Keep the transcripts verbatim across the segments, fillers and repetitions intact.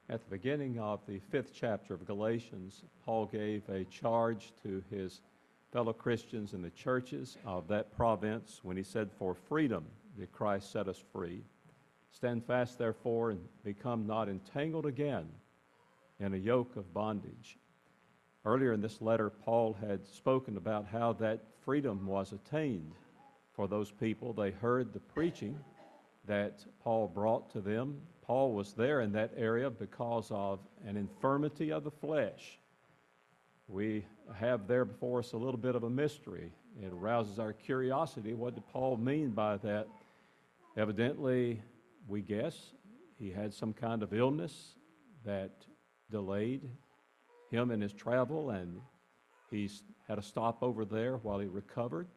At the beginning of the fifth chapter of Galatians, Paul gave a charge to his fellow Christians in the churches of that province when he said, "For freedom did Christ set us free. Stand fast, therefore, and become not entangled again in a yoke of bondage." Earlier in this letter, Paul had spoken about how that freedom was attained for those people. They heard the preaching that Paul brought to them. Paul was there in that area because of an infirmity of the flesh. We have there before us a little bit of a mystery. It arouses our curiosity. What did Paul mean by that? Evidently, we guess he had some kind of illness that delayed him in his travel, and he's had a stop over there while he recovered.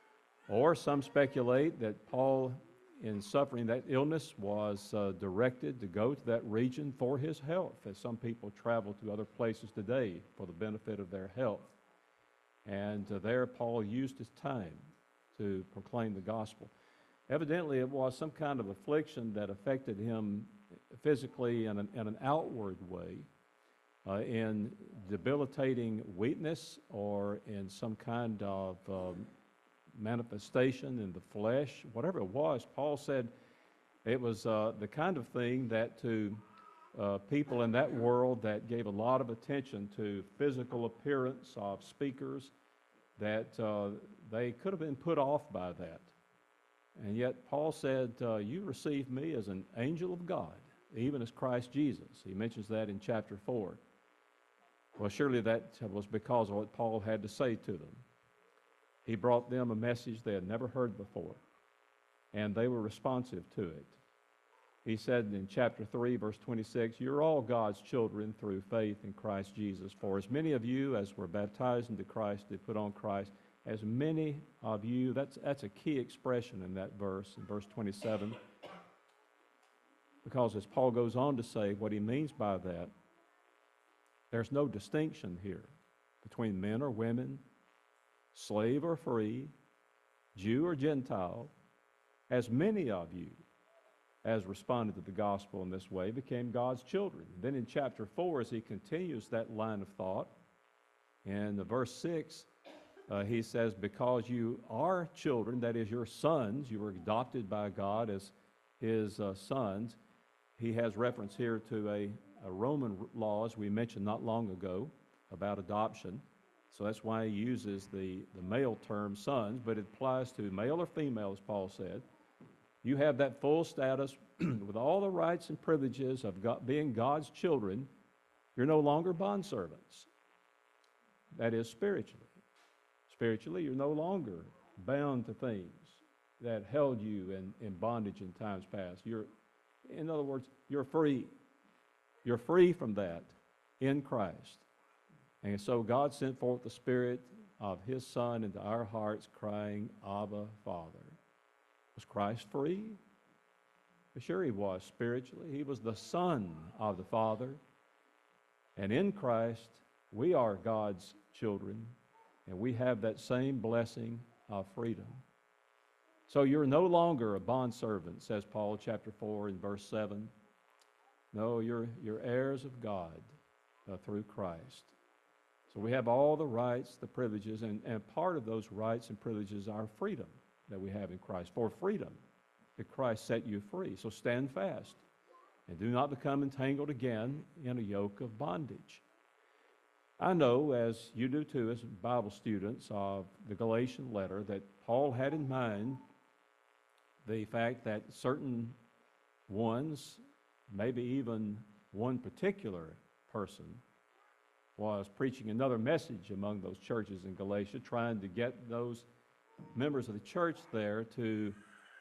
Or some speculate that Paul, in suffering that illness, was uh, directed to go to that region for his health, as some people travel to other places today for the benefit of their health. And uh, there Paul used his time to proclaim the gospel. Evidently, it was some kind of affliction that affected him physically in an, in an outward way, uh, in debilitating weakness or in some kind of um, manifestation in the flesh, whatever it was. Paul said it was uh, the kind of thing that to uh, people in that world that gave a lot of attention to physical appearance of speakers, that uh, they could have been put off by that. And yet Paul said, uh, you received me as an angel of God, even as Christ Jesus. He mentions that in chapter four. Well, surely that was because of what Paul had to say to them. He brought them a message they had never heard before, and they were responsive to it. He said in chapter three, verse twenty-six, "You're all God's children through faith in Christ Jesus. For as many of you as were baptized into Christ did put on Christ, as many of you," that's, that's a key expression in that verse, in verse twenty-seven, because as Paul goes on to say what he means by that, there's no distinction here between men or women, slave or free, Jew or Gentile. As many of you as responded to the gospel in this way became God's children. And then in chapter four, as he continues that line of thought, in the verse six, uh, he says, "Because you are children," that is, your sons, you were adopted by God as his uh, sons. He has reference here to a, a Roman law, as we mentioned not long ago, about adoption. So that's why he uses the, the male term sons, but it applies to male or female, as Paul said. You have that full status with all the rights and privileges of God, being God's children. You're no longer bondservants. That is, spiritually. Spiritually, you're no longer bound to things that held you in, in bondage in times past. You're, in other words, you're free. You're free from that in Christ. And so God sent forth the Spirit of His Son into our hearts, crying, "Abba, Father." Was Christ free? Sure, He was spiritually. He was the Son of the Father. And in Christ, we are God's children, and we have that same blessing of freedom. So you're no longer a bondservant, says Paul, chapter four and verse seven. No, you're, you're heirs of God uh, through Christ. So we have all the rights, the privileges, and, and part of those rights and privileges are freedom that we have in Christ. For freedom did Christ set you free. So stand fast and do not become entangled again in a yoke of bondage. I know, as you do too, as Bible students of the Galatian letter, that Paul had in mind the fact that certain ones, maybe even one particular person, was preaching another message among those churches in Galatia, trying to get those members of the church there to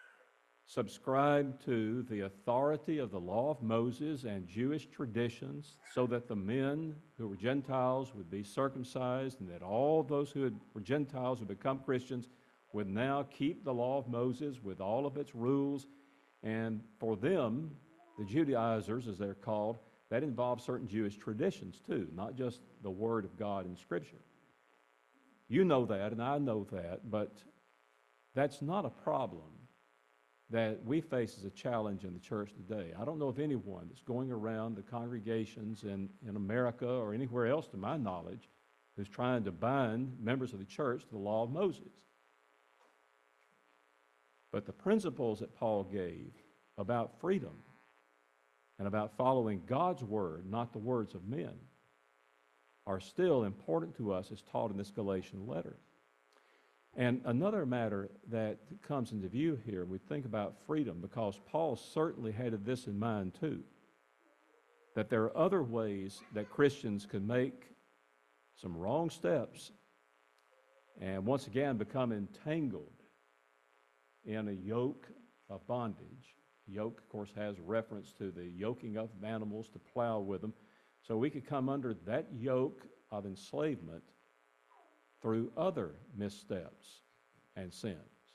subscribe to the authority of the law of Moses and Jewish traditions, so that the men who were Gentiles would be circumcised, and that all those who were Gentiles who become Christians would now keep the law of Moses with all of its rules. And for them, the Judaizers, as they're called, that involves certain Jewish traditions too, not just the Word of God in Scripture. You know that, and I know that, but that's not a problem that we face as a challenge in the church today. I don't know of anyone that's going around the congregations in, in America or anywhere else, to my knowledge, who's trying to bind members of the church to the law of Moses. But the principles that Paul gave about freedom and about following God's word, not the words of men, are still important to us as taught in this Galatian letter. And another matter that comes into view here, we think about freedom, because Paul certainly had this in mind too, that there are other ways that Christians can make some wrong steps and once again become entangled in a yoke of bondage. Yoke, of course, has reference to the yoking of animals to plow with them. So we could come under that yoke of enslavement through other missteps and sins.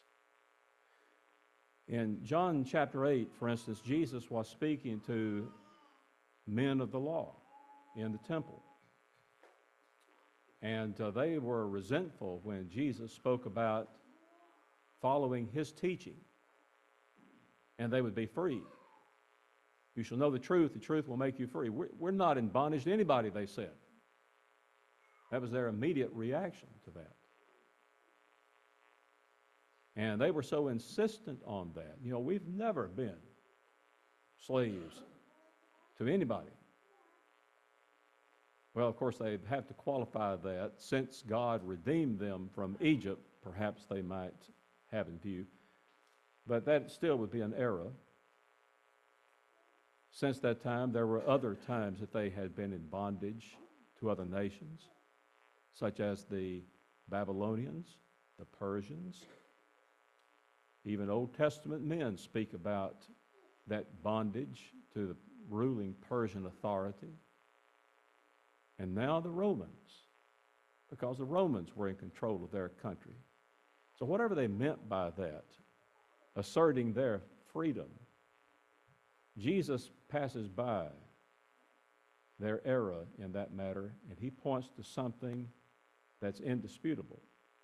In John chapter eight, for instance, Jesus was speaking to men of the law in the temple. And uh, they were resentful when Jesus spoke about following his teaching, and they would be free. You shall know the truth, the truth will make you free. We're, we're not in bondage to anybody, they said. That was their immediate reaction to that. And they were so insistent on that. You know, we've never been slaves to anybody. Well, of course, they'd have to qualify that. Since God redeemed them from Egypt, perhaps they might have in view. But that still would be an error. Since that time, there were other times that they had been in bondage to other nations, such as the Babylonians, the Persians. Even Old Testament men speak about that bondage to the ruling Persian authority. And now the Romans, because the Romans were in control of their country. So whatever they meant by that, asserting their freedom, Jesus passes by their error in that matter, and he points to something that's indisputable.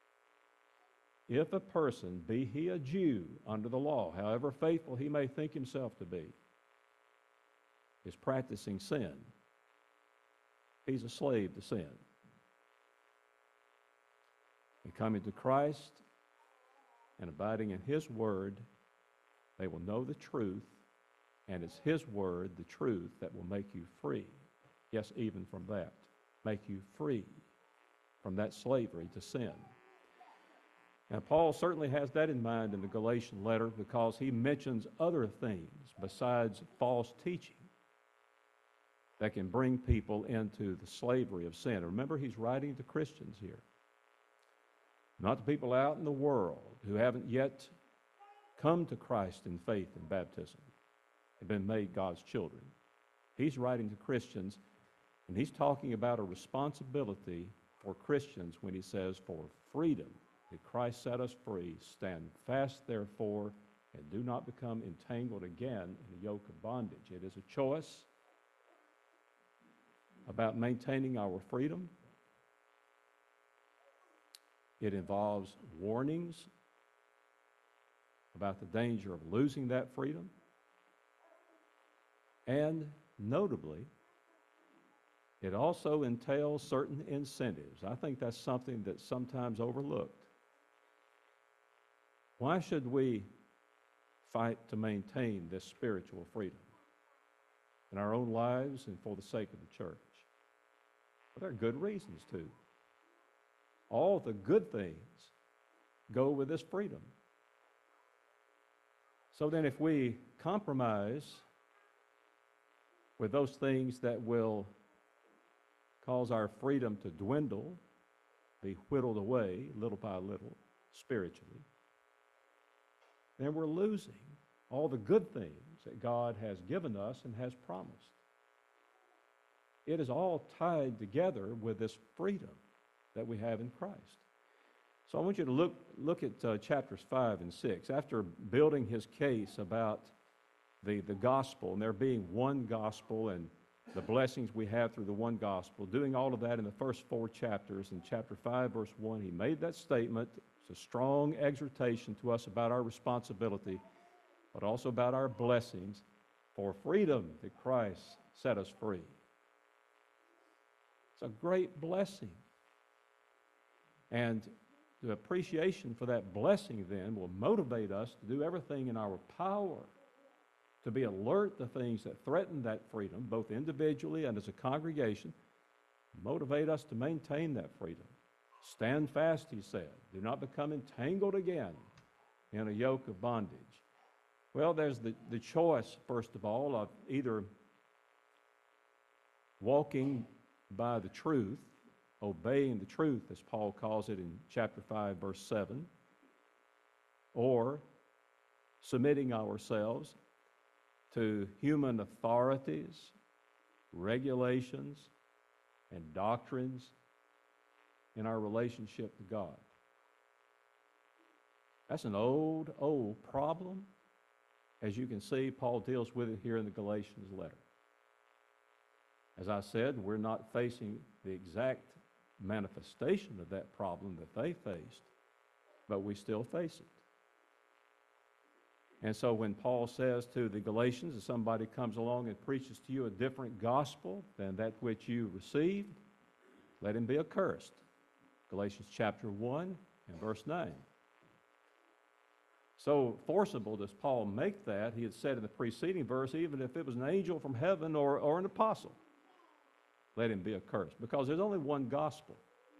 If a person, be he a Jew under the law, however faithful he may think himself to be, is practicing sin, he's a slave to sin. And coming to Christ and abiding in his word, they will know the truth, and it's his word, the truth, that will make you free. Yes, even from that. Make you free from that slavery to sin. Now, Paul certainly has that in mind in the Galatian letter, because he mentions other things besides false teaching that can bring people into the slavery of sin. Remember, he's writing to Christians here, not the people out in the world who haven't yet come to Christ in faith and baptism and been made God's children. He's writing to Christians, and he's talking about a responsibility for Christians when he says, for freedom did Christ set us free. Stand fast, therefore, and do not become entangled again in a yoke of bondage. It is a choice about maintaining our freedom. It involves warnings about the danger of losing that freedom. And notably, it also entails certain incentives. I think that's something that's sometimes overlooked. Why should we fight to maintain this spiritual freedom in our own lives and for the sake of the church? Well, there are good reasons to. All the good things go with this freedom. So then if we compromise with those things that will cause our freedom to dwindle, be whittled away little by little spiritually, then we're losing all the good things that God has given us and has promised. It is all tied together with this freedom that we have in Christ. So I want you to look, look at uh, chapters five and six. After building his case about the, the gospel, and there being one gospel and the blessings we have through the one gospel, doing all of that in the first four chapters. In chapter five, verse one, he made that statement. It's a strong exhortation to us about our responsibility. but also about our blessings for freedom that Christ set us free. It's a great blessing. And the appreciation for that blessing then will motivate us to do everything in our power to be alert to things that threaten that freedom, both individually and as a congregation, motivate us to maintain that freedom. Stand fast, he said. Do not become entangled again in a yoke of bondage. Well, there's the, the choice, first of all, of either walking by the truth, obeying the truth, as Paul calls it in chapter five, verse seven, or submitting ourselves to human authorities, regulations, and doctrines in our relationship to God. That's an old, old problem. As you can see, Paul deals with it here in the Galatians letter. As I said, we're not facing the exact manifestation of that problem that they faced, but we still face it. And so when Paul says to the Galatians, if somebody comes along and preaches to you a different gospel than that which you received, let him be accursed. Galatians chapter one and verse nine. So forcible does Paul make that. He had said in the preceding verse, even if it was an angel from heaven or, or an apostle, let him be accursed, because there's only one gospel.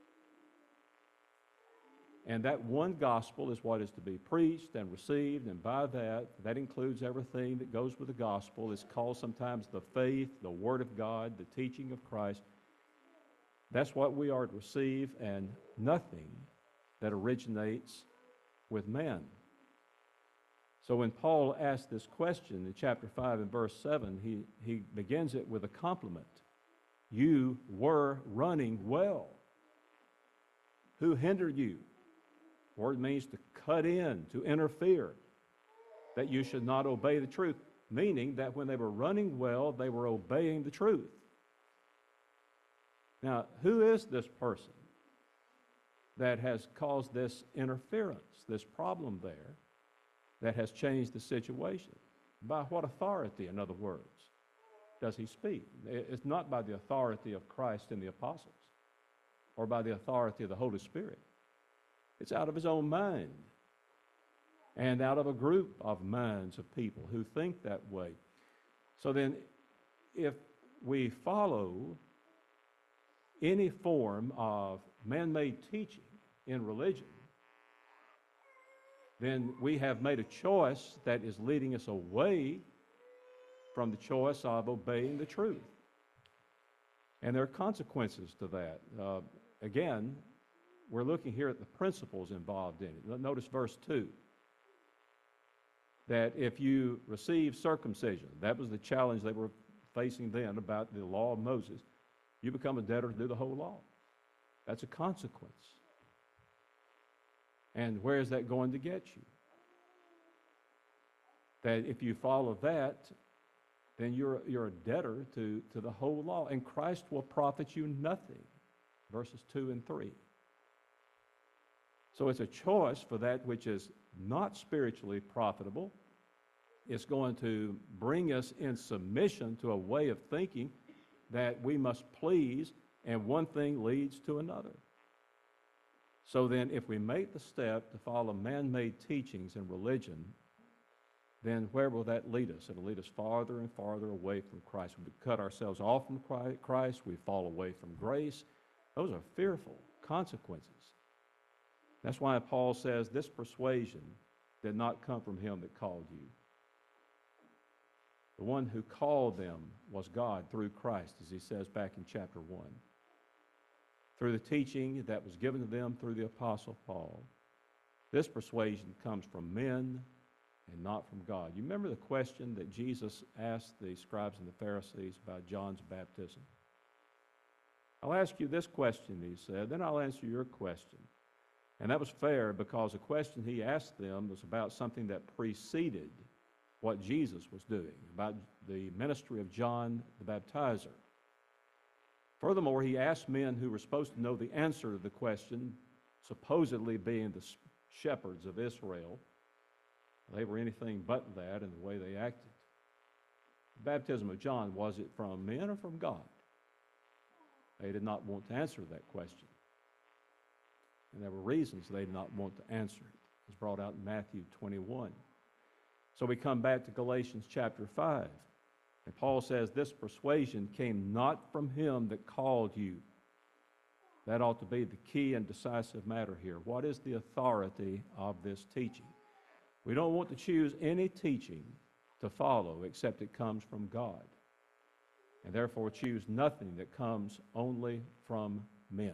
And that one gospel is what is to be preached and received, and by that, that includes everything that goes with the gospel. It's called sometimes the faith, the Word of God, the teaching of Christ. That's what we are to receive, and nothing that originates with man. So when Paul asked this question in chapter five and verse seven, he, he begins it with a compliment. You were running well. Who hindered you? The word means to cut in, to interfere, that you should not obey the truth, meaning that when they were running well, they were obeying the truth. Now, who is this person that has caused this interference, this problem there, that has changed the situation? By what authority, in other words, does he speak? It's not by the authority of Christ and the apostles or by the authority of the Holy Spirit. It's out of his own mind and out of a group of minds of people who think that way. So then, if we follow any form of man-made teaching in religion, then we have made a choice that is leading us away from the choice of obeying the truth. And there are consequences to that. Uh, again, we're looking here at the principles involved in it. Notice verse two. That if you receive circumcision, that was the challenge they were facing then about the law of Moses, you become a debtor to do the whole law. That's a consequence. And where is that going to get you? That if you follow that, then you're, you're a debtor to, to the whole law, and Christ will profit you nothing. Verses two and three. So it's a choice for that which is not spiritually profitable. It's going to bring us in submission to a way of thinking that we must please, and one thing leads to another. So then if we make the step to follow man-made teachings in religion, then where will that lead us? It'll lead us farther and farther away from Christ. We cut ourselves off from Christ. We fall away from grace. Those are fearful consequences. That's why Paul says this persuasion did not come from him that called you. The one who called them was God through Christ, as he says back in chapter one. Through the teaching that was given to them through the Apostle Paul. This persuasion comes from men and not from God. You remember the question that Jesus asked the scribes and the Pharisees about John's baptism? I'll ask you this question, he said, then I'll answer your question. And that was fair because the question he asked them was about something that preceded what Jesus was doing, about the ministry of John the Baptizer. Furthermore, he asked men who were supposed to know the answer to the question, supposedly being the shepherds of Israel, They were anything but that in the way they acted. The baptism of John, was it from men or from God? They did not want to answer that question. And there were reasons they did not want to answer it. It's brought out in Matthew twenty-one. So we come back to Galatians chapter five. And Paul says, this persuasion came not from him that called you. That ought to be the key and decisive matter here. What is the authority of this teaching? We don't want to choose any teaching to follow except it comes from God. And therefore choose nothing that comes only from men.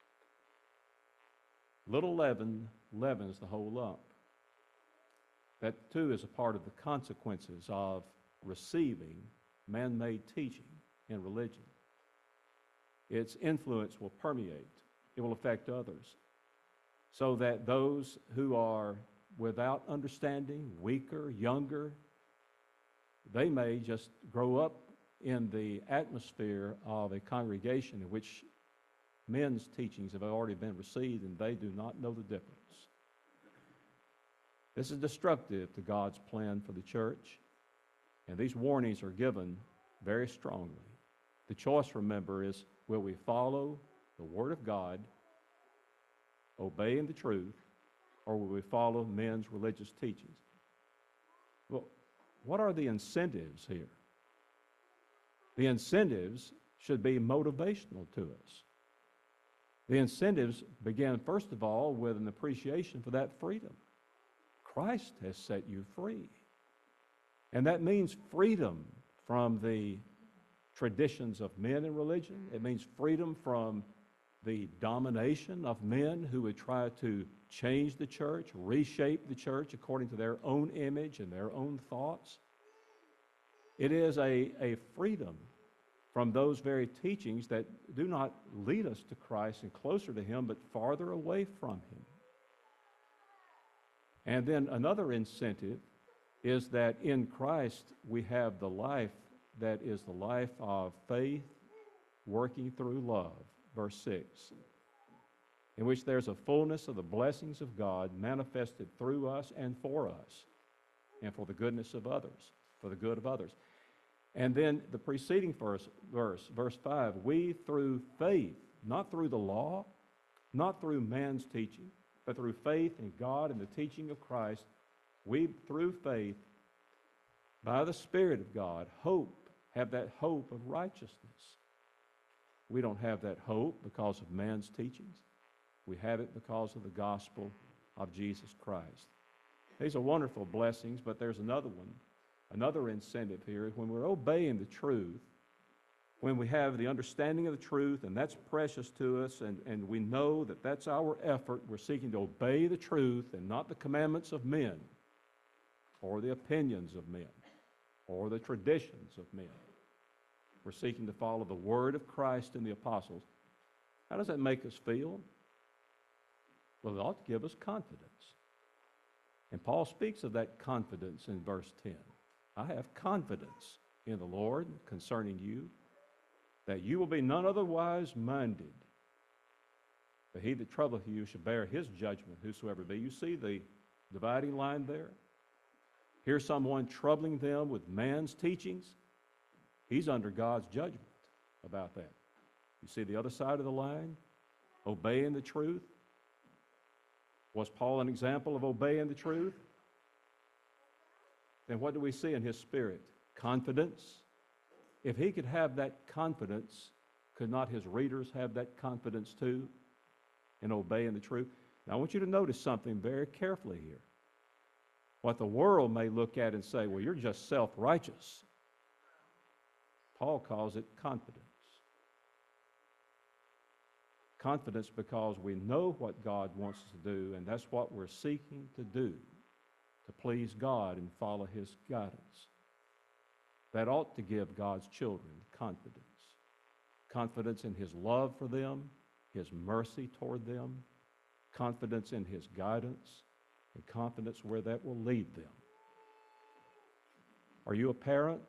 Little leaven leavens the whole lump. That too is a part of the consequences of receiving man-made teaching in religion. Its influence will permeate. It will affect others. So that those who are without understanding, weaker, younger, they may just grow up in the atmosphere of a congregation in which men's teachings have already been received and they do not know the difference. This is destructive to God's plan for the church, and these warnings are given very strongly. The choice, remember, is will we follow the Word of God, obeying the truth, or will we follow men's religious teachings? Well, what are the incentives here? The incentives should be motivational to us. The incentives begin, first of all, with an appreciation for that freedom. Christ has set you free. And that means freedom from the traditions of men in religion. It means freedom from the domination of men who would try to change the church, reshape the church according to their own image and their own thoughts. It is a, a freedom from those very teachings that do not lead us to Christ and closer to Him, but farther away from Him. And then another incentive is that in Christ we have the life that is the life of faith working through love, verse six, in which there's a fullness of the blessings of God manifested through us and for us, and for the goodness of others, for the good of others. And then the preceding verse, verse, verse five, we through faith, not through the law, not through man's teaching, but through faith in God and the teaching of Christ, we through faith, by the Spirit of God, hope, have that hope of righteousness. We don't have that hope because of man's teachings. We have it because of the gospel of Jesus Christ. These are wonderful blessings, but there's another one. Another incentive here is when we're obeying the truth, when we have the understanding of the truth, and that's precious to us, and, and we know that that's our effort. We're seeking to obey the truth and not the commandments of men or the opinions of men or the traditions of men. We're seeking to follow the word of Christ and the apostles. How does that make us feel? Well, it ought to give us confidence. And Paul speaks of that confidence in verse ten. I have confidence in the Lord concerning you, that you will be none otherwise minded. But he that troubleth you shall bear his judgment, whosoever be. You see the dividing line there? Here's someone troubling them with man's teachings. He's under God's judgment about that. You see the other side of the line? Obeying the truth. Was Paul an example of obeying the truth? Then what do we see in his spirit? Confidence. If he could have that confidence, could not his readers have that confidence too in obeying the truth? Now I want you to notice something very carefully here. What the world may look at and say, well, you're just self-righteous. Paul calls it confidence. Confidence because we know what God wants us to do, and that's what we're seeking to do, to please God and follow His guidance. That ought to give God's children confidence. Confidence in His love for them, His mercy toward them, confidence in His guidance, and confidence where that will lead them. Are you a parent?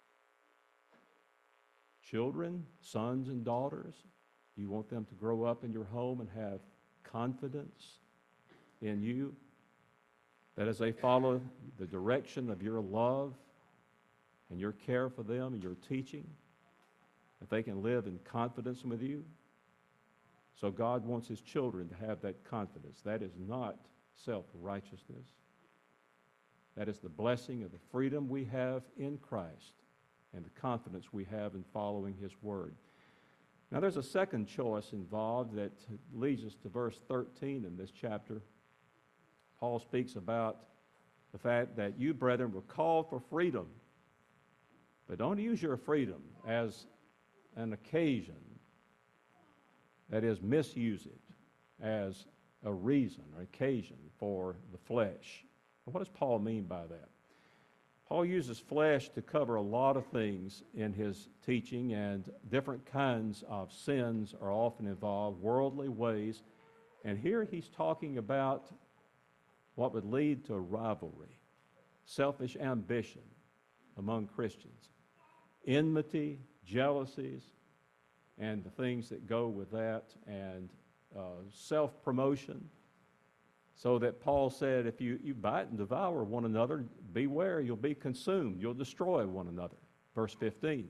Children, sons and daughters? Do you want them to grow up in your home and have confidence in you? that as they follow the direction of your love and your care for them and your teaching, that they can live in confidence with you. So God wants his children to have that confidence. That is not self-righteousness. That is the blessing of the freedom we have in Christ and the confidence we have in following his word. Now there's a second choice involved that leads us to verse thirteen in this chapter. Paul speaks about the fact that you, brethren, were called for freedom, but don't use your freedom as an occasion. That is, misuse it as a reason or occasion for the flesh. What does Paul mean by that? Paul uses flesh to cover a lot of things in his teaching, and different kinds of sins are often involved, worldly ways. And here he's talking about what would lead to rivalry, selfish ambition among Christians, enmity, jealousies, and the things that go with that, and uh, self-promotion. So that Paul said, if you, you bite and devour one another, beware, you'll be consumed. You'll destroy one another. Verse fifteen.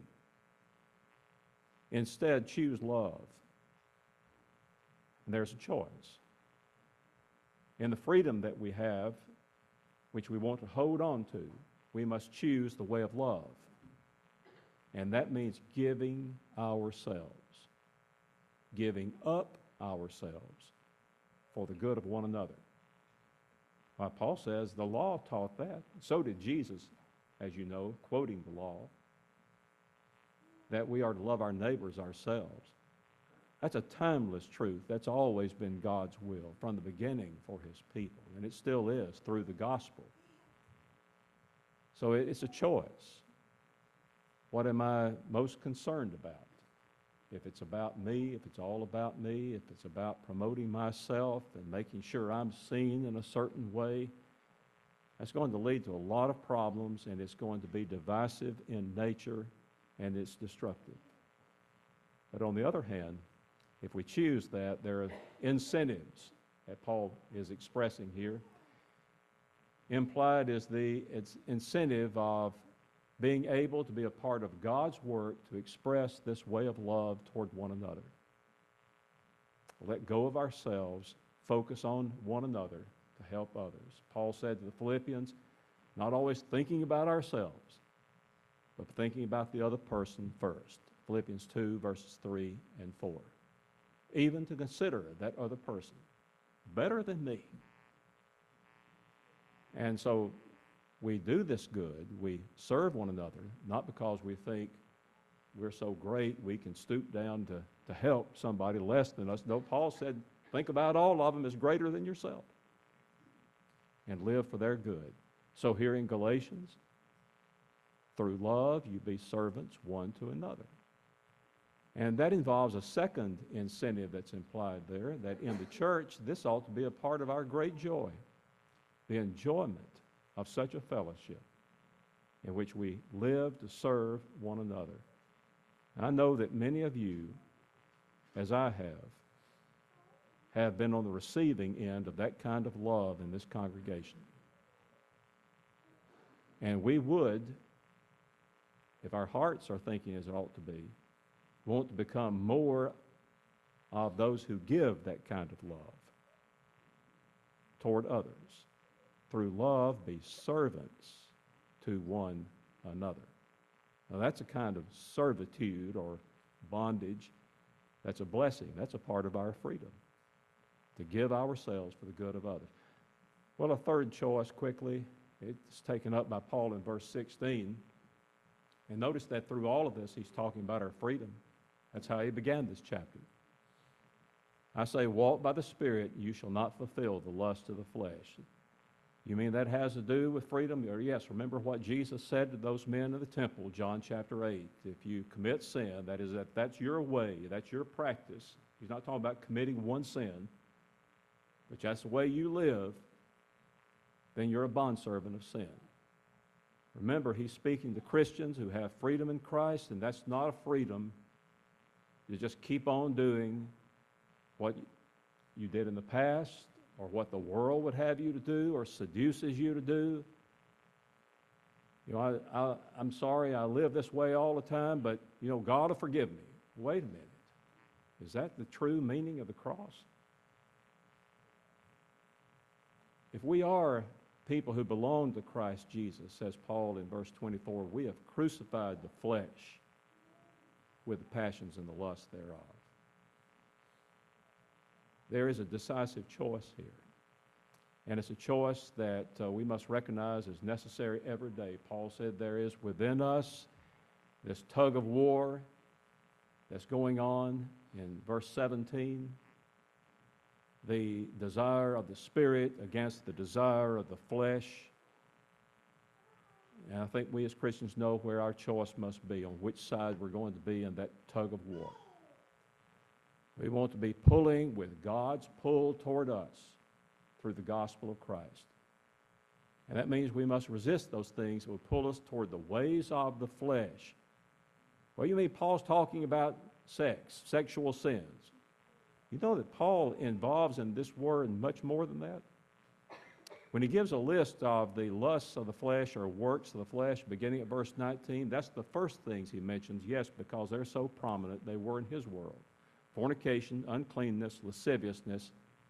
Instead, choose love. And there's a choice. In the freedom that we have, which we want to hold on to, we must choose the way of love. And that means giving ourselves, giving up ourselves for the good of one another. Well, Paul says the law taught that. So did Jesus, as you know, quoting the law, that we are to love our neighbors ourselves. That's a timeless truth. That's always been God's will from the beginning for his people, and it still is through the gospel. So it's a choice. What am I most concerned about? If it's about me, if it's all about me, if it's about promoting myself and making sure I'm seen in a certain way, that's going to lead to a lot of problems, and it's going to be divisive in nature, and it's destructive. But on the other hand, if we choose that, there are incentives that Paul is expressing here. Implied is the it's incentive of being able to be a part of God's work to express this way of love toward one another. Let go of ourselves, focus on one another to help others. Paul said to the Philippians, not always thinking about ourselves, but thinking about the other person first. Philippians two, verses three and four. Even to consider that other person better than me. And so we do this good, we serve one another, not because we think we're so great we can stoop down to, to help somebody less than us. No, Paul said, think about all of them as greater than yourself and live for their good. So here in Galatians, through love, you be servants one to another. And that involves a second incentive that's implied there, that in the church, this ought to be a part of our great joy, the enjoyment of such a fellowship in which we live to serve one another. And I know that many of you, as I have, have been on the receiving end of that kind of love in this congregation. And we would, if our hearts are thinking as it ought to be, want to become more of those who give that kind of love toward others. Through love, be servants to one another. Now that's a kind of servitude or bondage. That's a blessing. That's a part of our freedom, to give ourselves for the good of others. Well, a third choice quickly, it's taken up by Paul in verse sixteen. And notice that through all of this, he's talking about our freedom. That's how he began this chapter. I say, walk by the Spirit, you shall not fulfill the lust of the flesh. You mean that has to do with freedom? Or yes, remember what Jesus said to those men in the temple, John chapter eight. If you commit sin, that is that that's your way, that's your practice. He's not talking about committing one sin, but that's the way you live, then you're a bondservant of sin. Remember, he's speaking to Christians who have freedom in Christ, and that's not a freedom. You just keep on doing what you did in the past, or what the world would have you to do or seduces you to do. You know, I, I, I'm sorry I live this way all the time, but, you know, God will forgive me. Wait a minute. Is that the true meaning of the cross? If we are people who belong to Christ Jesus, says Paul in verse twenty-four, we have crucified the flesh with the passions and the lust thereof. There is a decisive choice here. And it's a choice that uh, we must recognize as necessary every day. Paul said there is within us this tug of war that's going on in verse seventeen. The desire of the Spirit against the desire of the flesh. And I think we as Christians know where our choice must be, on which side we're going to be in that tug of war. We want to be pulling with God's pull toward us through the gospel of Christ. And that means we must resist those things that will pull us toward the ways of the flesh. Well, you mean Paul's talking about sex, sexual sins. You know that Paul involves in this word much more than that? When he gives a list of the lusts of the flesh or works of the flesh, beginning at verse nineteen, that's the first things he mentions, yes, because they're so prominent, they were in his world. Fornication, uncleanness, lasciviousness.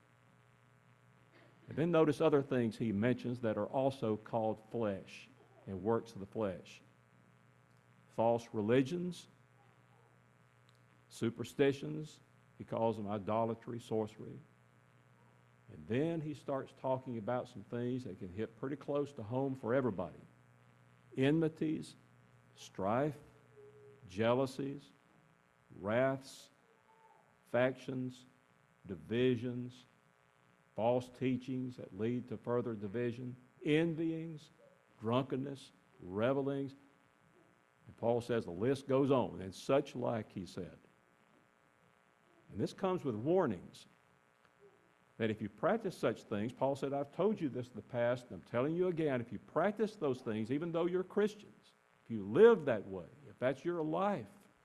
And then notice other things he mentions that are also called flesh and works of the flesh. False religions, superstitions, he calls them idolatry, sorcery. And then he starts talking about some things that can hit pretty close to home for everybody. Enmities, strife, jealousies, wraths, factions, divisions, false teachings that lead to further division, envyings, drunkenness, revelings. And Paul says the list goes on, and such like, he said. And this comes with warnings that if you practice such things, Paul said, I've told you this in the past, and I'm telling you again, if you practice those things, even though you're Christians, if you live that way, if that's your life,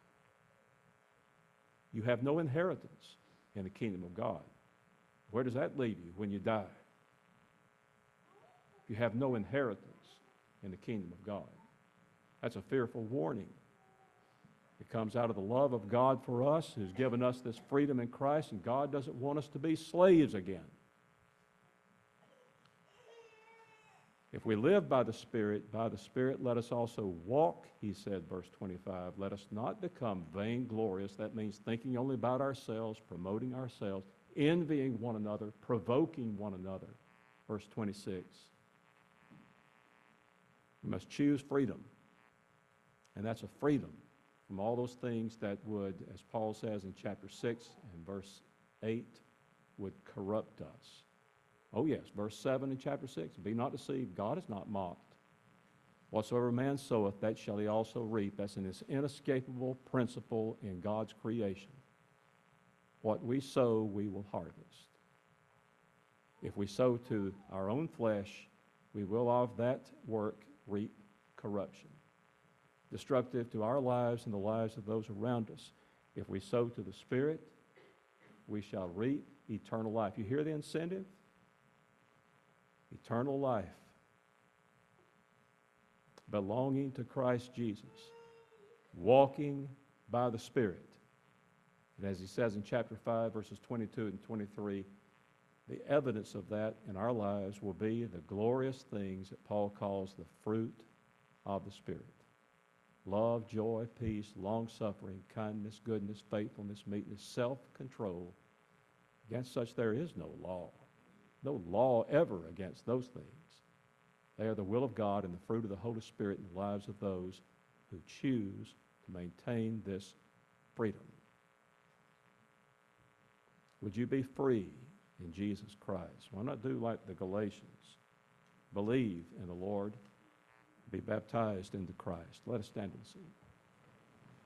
you have no inheritance in the kingdom of God. Where does that leave you when you die? You have no inheritance in the kingdom of God. That's a fearful warning. It comes out of the love of God for us, who's given us this freedom in Christ, and God doesn't want us to be slaves again. If we live by the Spirit, by the Spirit let us also walk, he said, verse twenty-five. Let us not become vainglorious. That means thinking only about ourselves, promoting ourselves, envying one another, provoking one another. Verse twenty-six. We must choose freedom. And that's a freedom from all those things that would, as Paul says in chapter six and verse eight, would corrupt us. Oh yes, verse seven in chapter six, be not deceived, God is not mocked. Whatsoever man soweth, that shall he also reap. That's an inescapable principle in God's creation. What we sow, we will harvest. If we sow to our own flesh, we will of that work reap corruption, destructive to our lives and the lives of those around us. If we sow to the Spirit, we shall reap eternal life. You hear the incentive? Eternal life. Belonging to Christ Jesus. Walking by the Spirit. And as he says in chapter five, verses twenty-two and twenty-three, the evidence of that in our lives will be the glorious things that Paul calls the fruit of the Spirit. Love, joy, peace, long-suffering, kindness, goodness, faithfulness, meekness, self-control. Against such there is no law. No law ever against those things. They are the will of God and the fruit of the Holy Spirit in the lives of those who choose to maintain this freedom. Would you be free in Jesus Christ? Why not do like the Galatians? Believe in the Lord, be baptized into Christ. Let us stand and sing.